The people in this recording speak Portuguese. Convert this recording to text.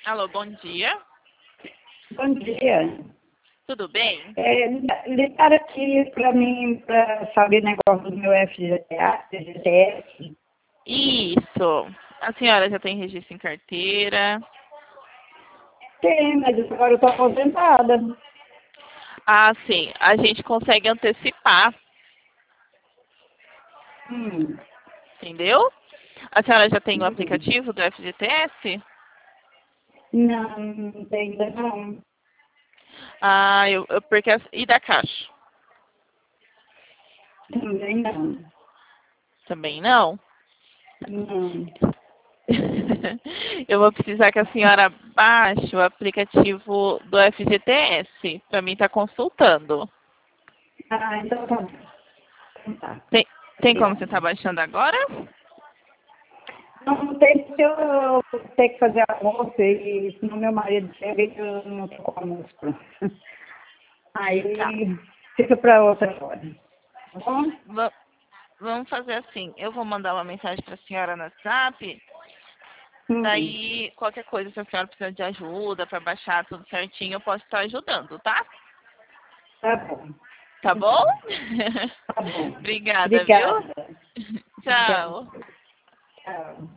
Alô, bom dia. Bom dia. Tudo bem? Ligaram aqui para mim para saber negócio do meu FGTS. Isso. A senhora já tem registro em carteira? Tem, mas agora eu estou aposentada. Ah, sim. A gente consegue antecipar, Hum, entendeu? A senhora já tem o hum. aplicativo do FGTS? Não, não tem ainda não. Ah, porque... E da Caixa? Também não. Também não? Não. Eu vou precisar que a senhora baixe o aplicativo do FGTS para mim estar consultando. Ah, então tá bom. Então tá. Tem como você Obrigada. estar baixando agora? Não tem porque eu tenho que fazer almoço e senão meu marido chega e eu não estou com almoço pronto. Tá. Aí fica para outra hora. Tá bom? Va- Vamos fazer assim. Eu vou mandar uma mensagem para a senhora no WhatsApp. Hum, Daí, qualquer coisa, se a senhora precisar de ajuda para baixar tudo certinho, eu posso estar ajudando, tá? tá bom. Tá Então bom? tá. Tá bom. Obrigada, viu? Obrigada. Obrigada. Tchau. Tchau.